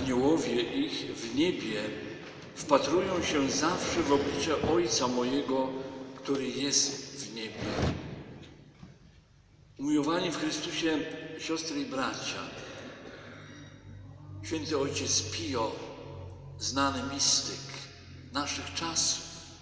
Aniołowie ich w niebie wpatrują się zawsze w oblicze Ojca mojego, który jest w niebie. Umiłowani w Chrystusie siostry i bracia, święty ojciec Pio, znany mistyk naszych czasów,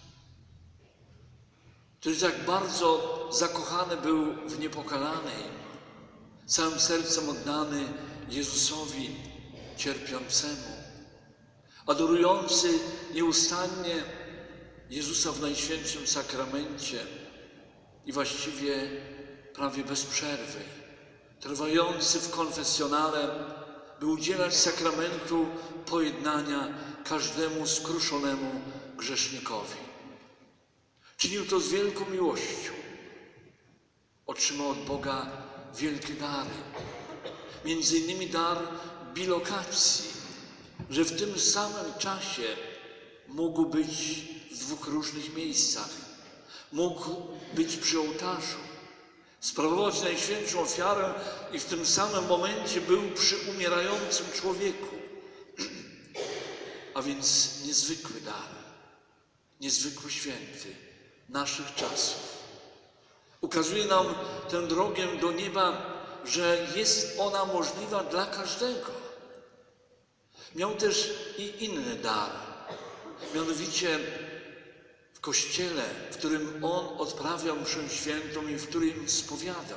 który tak bardzo zakochany był w Niepokalanej, całym sercem oddany Jezusowi cierpiącemu, adorujący nieustannie Jezusa w Najświętszym Sakramencie i właściwie prawie bez przerwy, trwający w konfesjonale, by udzielać sakramentu pojednania każdemu skruszonemu grzesznikowi. Czynił to z wielką miłością. Otrzymał od Boga wielkie dary, między innymi dar bilokacji, że w tym samym czasie mógł być w dwóch różnych miejscach. Mógł być przy ołtarzu, sprawować najświętszą ofiarę i w tym samym momencie był przy umierającym człowieku. A więc niezwykły dar, niezwykły święty naszych czasów. Ukazuje nam tę drogę do nieba, że jest ona możliwa dla każdego. Miał też i inny dar, mianowicie w kościele, w którym on odprawiał mszę świętą i w którym spowiadał.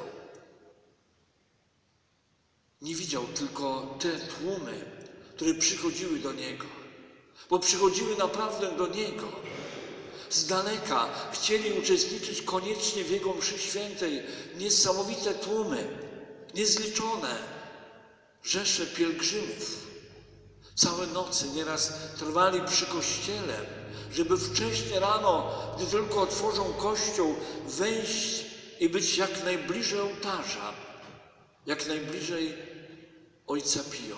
Nie widział tylko te tłumy, które przychodziły do niego, bo przychodziły naprawdę do niego. Z daleka chcieli uczestniczyć koniecznie w jego mszy świętej niesamowite tłumy, niezliczone rzesze pielgrzymów. Całe noce nieraz trwali przy kościele, żeby wcześnie rano, gdy tylko otworzą kościół, wejść i być jak najbliżej ołtarza, jak najbliżej ojca Pio,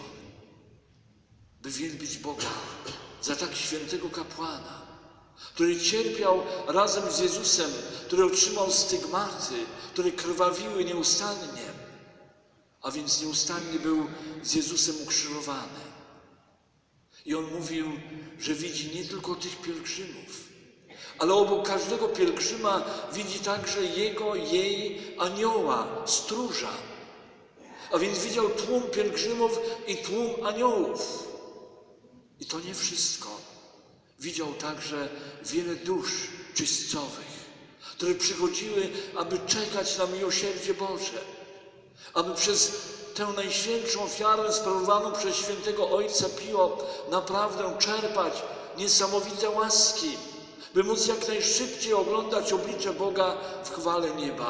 by wielbić Boga za tak świętego kapłana, który cierpiał razem z Jezusem, który otrzymał stygmaty, które krwawiły nieustannie, a więc nieustannie był z Jezusem ukrzyżowany. I on mówił, że widzi nie tylko tych pielgrzymów, ale obok każdego pielgrzyma widzi także jej anioła, stróża. A więc widział tłum pielgrzymów i tłum aniołów. I to nie wszystko. Widział także wiele dusz czyścowych, które przychodziły, aby czekać na miłosierdzie Boże, aby przez tę najświętszą ofiarę sprawowaną przez świętego ojca Pio naprawdę czerpać niesamowite łaski, by móc jak najszybciej oglądać oblicze Boga w chwale nieba.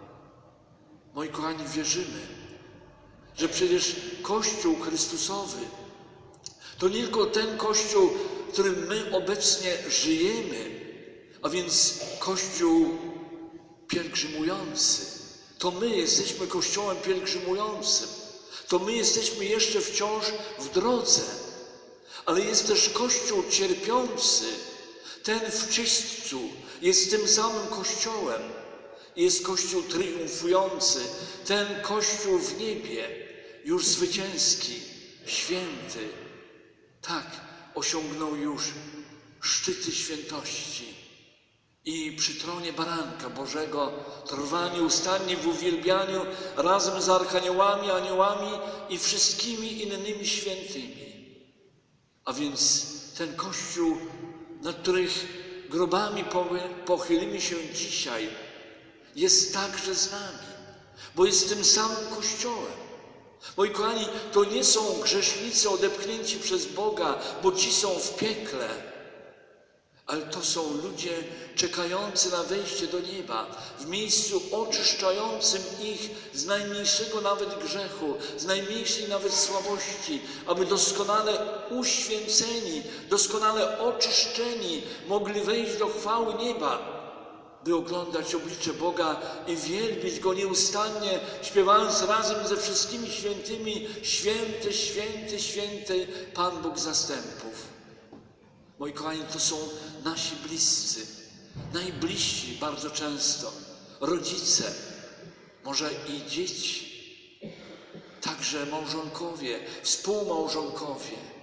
Moi kochani, wierzymy, że przecież Kościół Chrystusowy to nie tylko ten Kościół, w którym my obecnie żyjemy, a więc Kościół pielgrzymujący. To my jesteśmy Kościołem pielgrzymującym. To my jesteśmy jeszcze wciąż w drodze. Ale jest też Kościół cierpiący. Ten w czyśćcu jest tym samym Kościołem. Jest Kościół triumfujący. Ten Kościół w niebie, już zwycięski, święty. Tak, osiągnął już szczyty świętości. I przy tronie Baranka Bożego trwa nieustannie w uwielbianiu razem z archaniołami, aniołami i wszystkimi innymi świętymi. A więc ten Kościół, nad których grobami pochylimy się dzisiaj, jest także z nami, bo jest tym samym Kościołem. Moi kochani, to nie są grzesznicy odepchnięci przez Boga, bo ci są w piekle, ale to są ludzie czekający na wejście do nieba, w miejscu oczyszczającym ich z najmniejszego nawet grzechu, z najmniejszej nawet słabości, aby doskonale uświęceni, doskonale oczyszczeni mogli wejść do chwały nieba, by oglądać oblicze Boga i wielbić Go nieustannie, śpiewając razem ze wszystkimi świętymi: Święty, święty, święty Pan Bóg zastępów. Moi kochani, to są nasi bliscy, najbliżsi bardzo często, rodzice, może i dzieci, także małżonkowie, współmałżonkowie.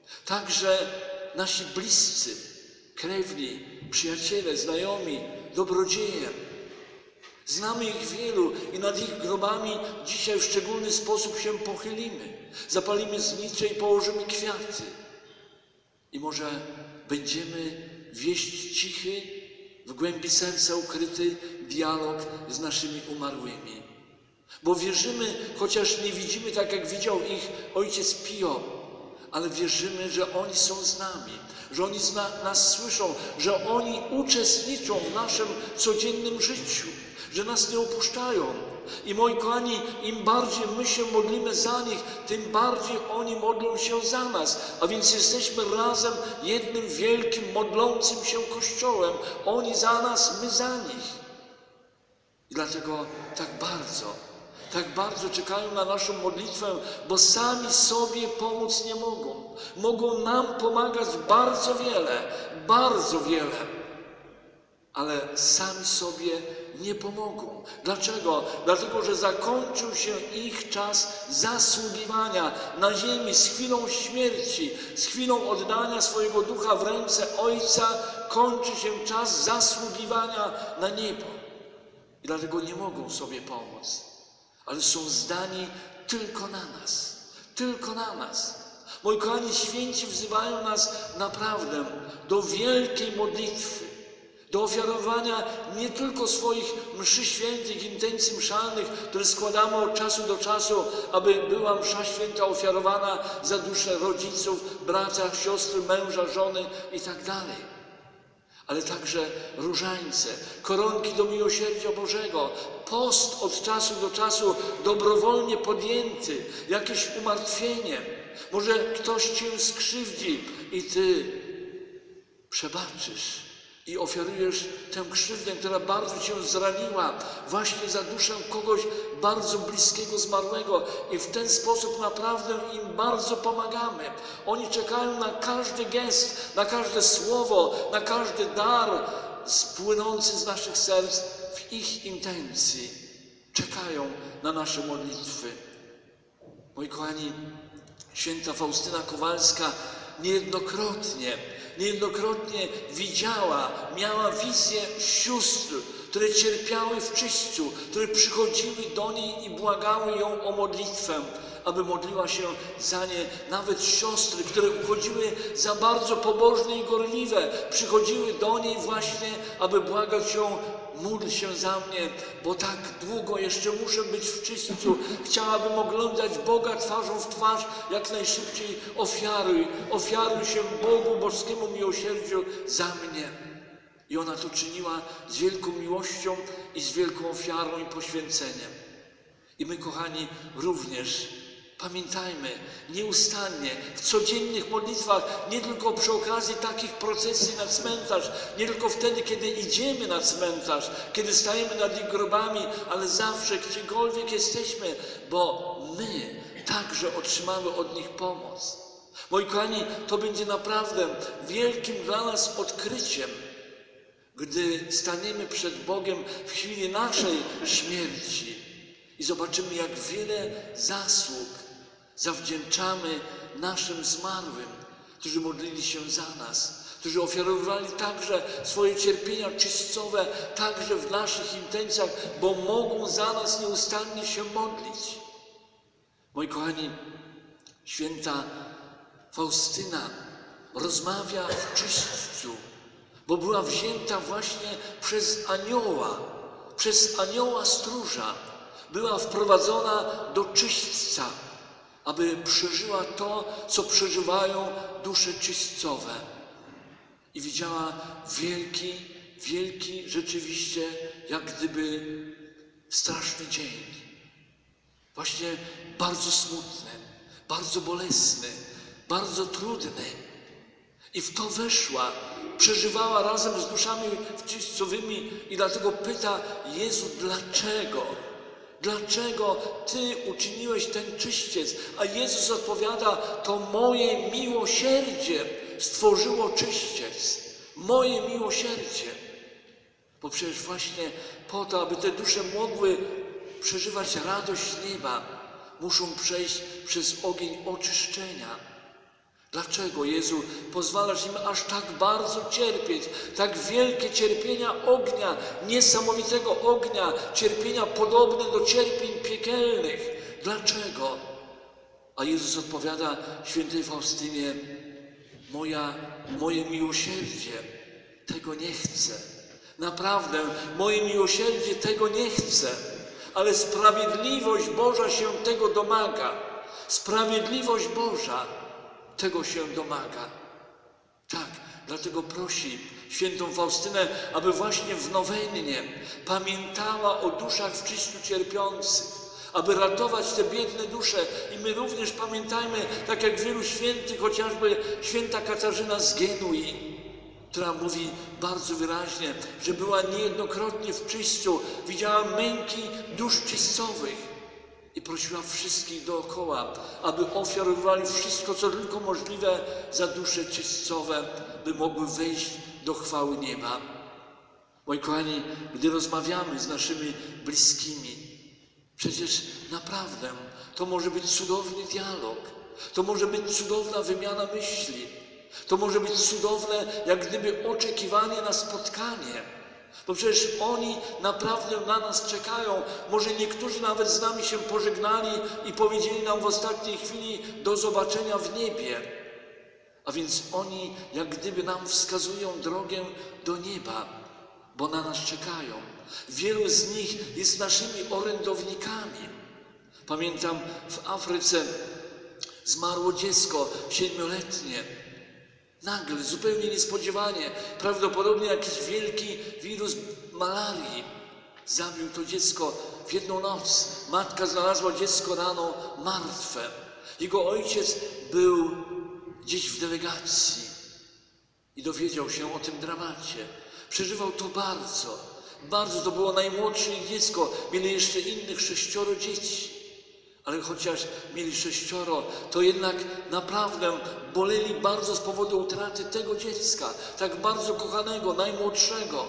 Także nasi bliscy, krewni, przyjaciele, znajomi, dobrodzieje. Znamy ich wielu i nad ich grobami dzisiaj w szczególny sposób się pochylimy. Zapalimy znicze i położymy kwiaty. I może będziemy wieść cichy, w głębi serca ukryty dialog z naszymi umarłymi. Bo wierzymy, chociaż nie widzimy tak, jak widział ich ojciec Pio, ale wierzymy, że oni są z nami, że oni nas słyszą, że oni uczestniczą w naszym codziennym życiu, że nas nie opuszczają. I moi kochani, im bardziej my się modlimy za nich, tym bardziej oni modlą się za nas. A więc jesteśmy razem jednym wielkim, modlącym się Kościołem. Oni za nas, my za nich. I dlatego tak bardzo czekają na naszą modlitwę, bo sami sobie pomóc nie mogą. Mogą nam pomagać bardzo wiele, ale sami sobie nie pomogą. Dlaczego? Dlatego, że zakończył się ich czas zasługiwania na ziemi z chwilą śmierci, z chwilą oddania swojego ducha w ręce Ojca, kończy się czas zasługiwania na niebo. I dlatego nie mogą sobie pomóc, ale są zdani tylko na nas. Moi kochani, święci wzywają nas naprawdę do wielkiej modlitwy, do ofiarowania nie tylko swoich mszy świętych, intencji mszalnych, które składamy od czasu do czasu, aby była msza święta ofiarowana za duszę rodziców, bracia, siostry, męża, żony itd., ale także różańce, koronki do miłosierdzia Bożego, post od czasu do czasu dobrowolnie podjęty, jakieś umartwienie. Może ktoś cię skrzywdzi i ty przebaczysz i ofiarujesz tę krzywdę, która bardzo cię zraniła, właśnie za duszę kogoś bardzo bliskiego zmarłego. I w ten sposób naprawdę im bardzo pomagamy. Oni czekają na każdy gest, na każde słowo, na każdy dar spłynący z naszych serc w ich intencji. Czekają na nasze modlitwy. Moi kochani, święta Faustyna Kowalska niejednokrotnie miała wizję sióstr, które cierpiały w czyśćcu, które przychodziły do niej i błagały ją o modlitwę, aby modliła się za nie. Nawet siostry, które uchodziły za bardzo pobożne i gorliwe, przychodziły do niej właśnie, aby błagać ją: módl się za mnie, bo tak długo jeszcze muszę być w czyśćcu. Chciałabym oglądać Boga twarzą w twarz, jak najszybciej ofiaruj się Bogu, boskiemu miłosierdziu za mnie. I ona to czyniła z wielką miłością i z wielką ofiarą i poświęceniem. I my, kochani, również pamiętajmy nieustannie w codziennych modlitwach, nie tylko przy okazji takich procesji na cmentarz, nie tylko wtedy, kiedy idziemy na cmentarz, kiedy stajemy nad ich grobami, ale zawsze, gdziekolwiek jesteśmy, bo my także otrzymamy od nich pomoc. Moi kochani, to będzie naprawdę wielkim dla nas odkryciem, gdy staniemy przed Bogiem w chwili naszej śmierci i zobaczymy, jak wiele zasług zawdzięczamy naszym zmarłym, którzy modlili się za nas, którzy ofiarowali także swoje cierpienia czyśćcowe, także w naszych intencjach, bo mogą za nas nieustannie się modlić. Moi kochani, święta Faustyna rozmawia w czyśćcu, bo była wzięta właśnie przez anioła stróża. Była wprowadzona do czyśćca, aby przeżyła to, co przeżywają dusze czyśćcowe. I widziała wielki rzeczywiście, jak gdyby straszny dzień. Właśnie bardzo smutny, bardzo bolesny, bardzo trudny. I w to weszła, przeżywała razem z duszami czyśćcowymi i dlatego pyta: Jezu, dlaczego? Dlaczego Ty uczyniłeś ten czyściec? A Jezus odpowiada: to moje miłosierdzie stworzyło czyściec. Moje miłosierdzie. Bo przecież właśnie po to, aby te dusze mogły przeżywać radość nieba, muszą przejść przez ogień oczyszczenia. Dlaczego, Jezu, pozwalasz im aż tak bardzo cierpieć, tak wielkie cierpienia ognia, niesamowitego ognia, cierpienia podobne do cierpień piekielnych? Dlaczego? A Jezus odpowiada świętej Faustynie: moje miłosierdzie tego nie chce. Naprawdę, moje miłosierdzie tego nie chce, ale sprawiedliwość Boża się tego domaga. Sprawiedliwość Boża tego się domaga. Tak, dlatego prosi świętą Faustynę, aby właśnie w nowennie pamiętała o duszach w czyściu cierpiących, aby ratować te biedne dusze. I my również pamiętajmy, tak jak wielu świętych, chociażby święta Katarzyna z Genui, która mówi bardzo wyraźnie, że była niejednokrotnie w czyśćcu, widziała męki dusz czyścowych i prosiła wszystkich dookoła, aby ofiarowali wszystko, co tylko możliwe za dusze czyścowe, by mogły wejść do chwały nieba. Moi kochani, gdy rozmawiamy z naszymi bliskimi, przecież naprawdę to może być cudowny dialog, to może być cudowna wymiana myśli, to może być cudowne, jak gdyby oczekiwanie na spotkanie, bo przecież oni naprawdę na nas czekają. Może niektórzy nawet z nami się pożegnali i powiedzieli nam w ostatniej chwili do zobaczenia w niebie. A więc oni jak gdyby nam wskazują drogę do nieba, bo na nas czekają. Wielu z nich jest naszymi orędownikami. Pamiętam, w Afryce zmarło dziecko 7-letnie. Nagle, zupełnie niespodziewanie, prawdopodobnie jakiś wielki wirus malarii zabił to dziecko w jedną noc. Matka znalazła dziecko rano martwe. Jego ojciec był gdzieś w delegacji i dowiedział się o tym dramacie. Przeżywał to bardzo, bardzo. To było najmłodsze ich dziecko. Mieli jeszcze innych 6 dzieci. Ale chociaż mieli 6, to jednak naprawdę boleli bardzo z powodu utraty tego dziecka, tak bardzo kochanego, najmłodszego.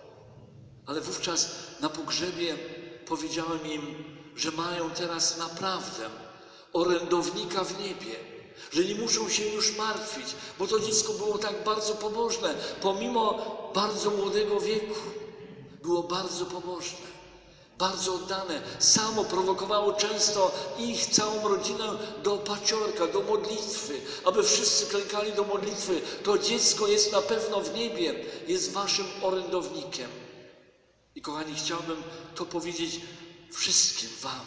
Ale wówczas na pogrzebie powiedziałem im, że mają teraz naprawdę orędownika w niebie, że nie muszą się już martwić, bo to dziecko było tak bardzo pobożne, pomimo bardzo młodego wieku. Było bardzo pobożne, bardzo oddane. Samo prowokowało często ich, całą rodzinę do paciorka, do modlitwy, aby wszyscy klękali do modlitwy. To dziecko jest na pewno w niebie, jest waszym orędownikiem. I kochani, chciałbym to powiedzieć wszystkim wam,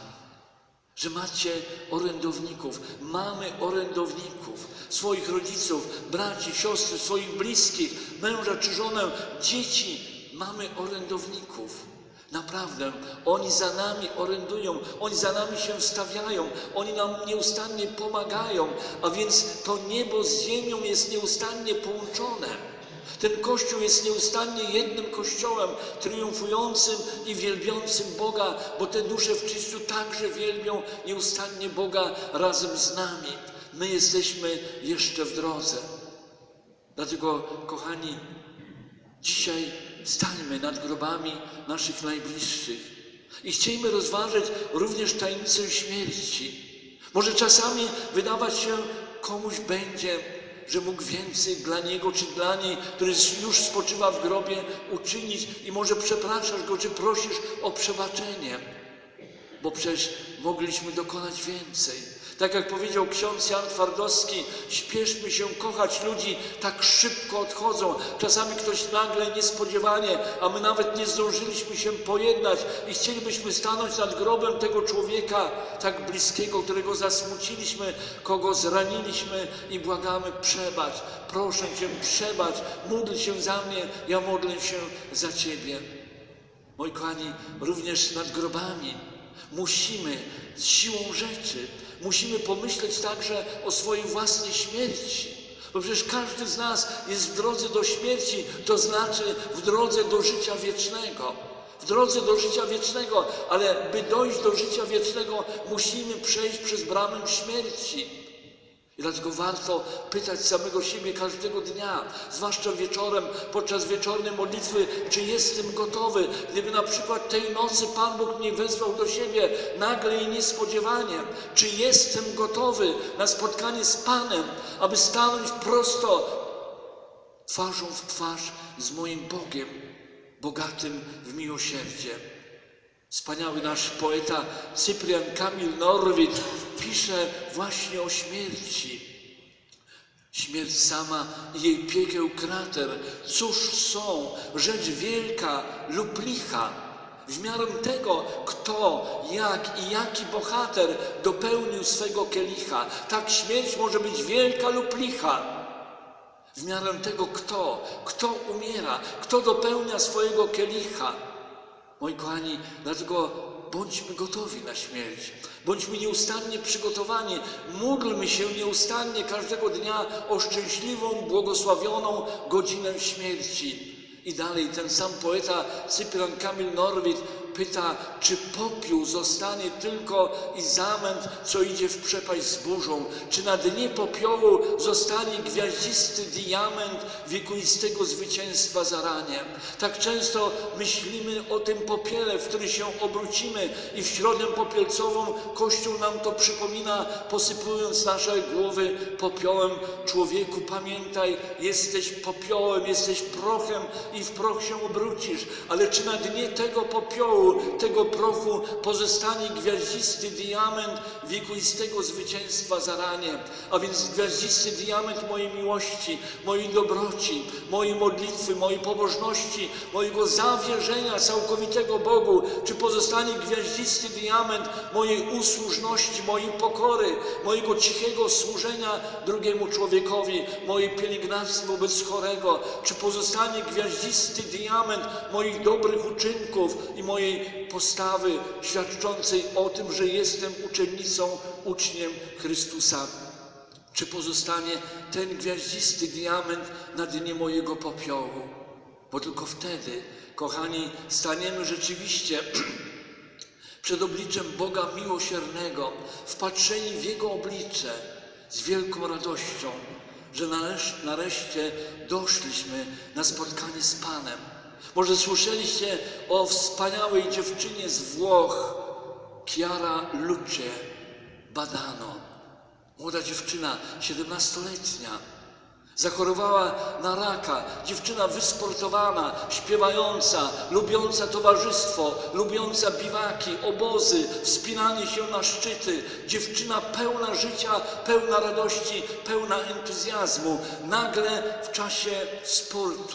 że macie orędowników, mamy orędowników, swoich rodziców, braci, siostry, swoich bliskich, męża czy żonę, dzieci, mamy orędowników. Naprawdę, oni za nami orędują, oni za nami się wstawiają, oni nam nieustannie pomagają, a więc to niebo z ziemią jest nieustannie połączone. Ten Kościół jest nieustannie jednym Kościołem, triumfującym i wielbiącym Boga, bo te dusze w czyściu także wielbią nieustannie Boga razem z nami. My jesteśmy jeszcze w drodze. Dlatego, kochani, dzisiaj stańmy nad grobami naszych najbliższych i chciejmy rozważyć również tajemnicę śmierci. Może czasami wydawać się komuś będzie, że mógł więcej dla niego czy dla niej, który już spoczywa w grobie, uczynić i może przepraszasz go, czy prosisz o przebaczenie, bo przecież mogliśmy dokonać więcej. Tak jak powiedział ksiądz Jan Twardowski, śpieszmy się kochać ludzi, tak szybko odchodzą. Czasami ktoś nagle, niespodziewanie, a my nawet nie zdążyliśmy się pojednać i chcielibyśmy stanąć nad grobem tego człowieka tak bliskiego, którego zasmuciliśmy, kogo zraniliśmy i błagamy: przebacz, proszę Cię, przebacz, módl się za mnie, ja modlę się za Ciebie. Moi kochani, również nad grobami musimy z siłą rzeczy, musimy pomyśleć także o swojej własnej śmierci. Bo przecież każdy z nas jest w drodze do śmierci, to znaczy w drodze do życia wiecznego. W drodze do życia wiecznego, ale by dojść do życia wiecznego, musimy przejść przez bramę śmierci. I dlatego warto pytać samego siebie każdego dnia, zwłaszcza wieczorem, podczas wieczornej modlitwy, czy jestem gotowy. Gdyby na przykład tej nocy Pan Bóg mnie wezwał do siebie nagle i niespodziewanie, czy jestem gotowy na spotkanie z Panem, aby stanąć prosto, twarzą w twarz z moim Bogiem, bogatym w miłosierdzie. Wspaniały nasz poeta Cyprian Kamil Norwid pisze właśnie o śmierci. Śmierć sama i jej piekieł krater, cóż są, rzecz wielka lub licha, w miarę tego, kto, jak i jaki bohater dopełnił swego kielicha. Tak śmierć może być wielka lub licha. W miarę tego, kto umiera, kto dopełnia swojego kielicha. Moi kochani, dlatego bądźmy gotowi na śmierć. Bądźmy nieustannie przygotowani. Módlmy się nieustannie każdego dnia o szczęśliwą, błogosławioną godzinę śmierci. I dalej ten sam poeta Cyprian Kamil Norwid pyta, czy popiół zostanie tylko i zamęt, co idzie w przepaść z burzą? Czy na dnie popiołu zostanie gwiaździsty diament wiekuistego zwycięstwa zarania? Tak często myślimy o tym popiele, w który się obrócimy i w środę popielcową Kościół nam to przypomina, posypując nasze głowy popiołem. Człowieku, pamiętaj, jesteś popiołem, jesteś prochem i w proch się obrócisz. Ale czy na dnie tego popiołu, tego prochu pozostanie gwiaździsty diament wiekuistego zwycięstwa zarania? A więc gwiaździsty diament mojej miłości, mojej dobroci, mojej modlitwy, mojej pobożności, mojego zawierzenia całkowitego Bogu. Czy pozostanie gwiaździsty diament mojej usłużności, mojej pokory, mojego cichego służenia drugiemu człowiekowi, mojej pielęgnacji wobec chorego? Czy pozostanie gwiaździsty diament moich dobrych uczynków i mojej postawy świadczącej o tym, że jestem uczennicą, uczniem Chrystusa? Czy pozostanie ten gwiaździsty diament na dnie mojego popiołu? Bo tylko wtedy, kochani, staniemy rzeczywiście przed obliczem Boga miłosiernego, wpatrzeni w Jego oblicze z wielką radością, że nareszcie doszliśmy na spotkanie z Panem. Może słyszeliście o wspaniałej dziewczynie z Włoch, Chiara Luce Badano. Młoda dziewczyna, 17-letnia, zachorowała na raka. Dziewczyna wysportowana, śpiewająca, lubiąca towarzystwo, lubiąca biwaki, obozy, wspinanie się na szczyty. Dziewczyna pełna życia, pełna radości, pełna entuzjazmu. Nagle w czasie sportu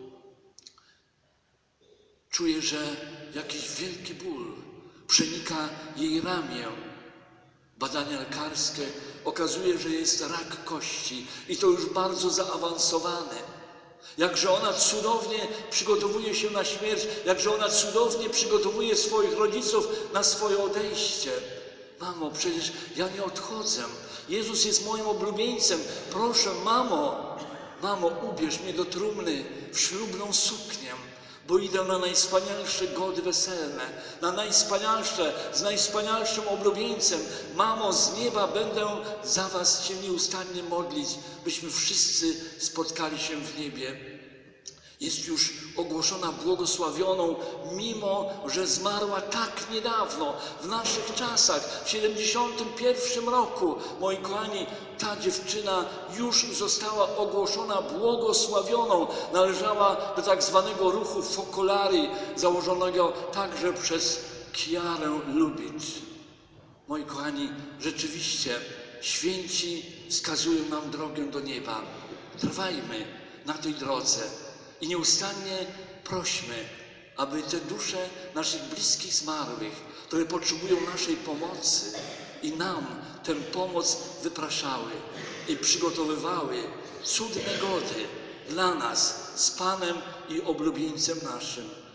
czuje, że jakiś wielki ból przenika jej ramię. Badania lekarskie okazuje, że jest rak kości i to już bardzo zaawansowany. Jakże ona cudownie przygotowuje się na śmierć, jakże ona cudownie przygotowuje swoich rodziców na swoje odejście. Mamo, przecież ja nie odchodzę. Jezus jest moim oblubieńcem. Proszę, mamo, ubierz mnie do trumny w ślubną suknię, bo idę na najwspanialsze gody weselne, na najwspanialsze, z najwspanialszym oblubieńcem. Mamo, z nieba będę za was się nieustannie modlić, byśmy wszyscy spotkali się w niebie. Jest już ogłoszona błogosławioną, mimo że zmarła tak niedawno, w naszych czasach, w 71 roku. Moi kochani, ta dziewczyna już została ogłoszona błogosławioną. Należała do tak zwanego ruchu Focolari, założonego także przez Chiarę Lubitz. Moi kochani, rzeczywiście święci wskazują nam drogę do nieba. Trwajmy na tej drodze i nieustannie prośmy, aby te dusze naszych bliskich zmarłych, które potrzebują naszej pomocy, i nam tę pomoc wypraszały i przygotowywały cudne gody dla nas z Panem i oblubieńcem naszym.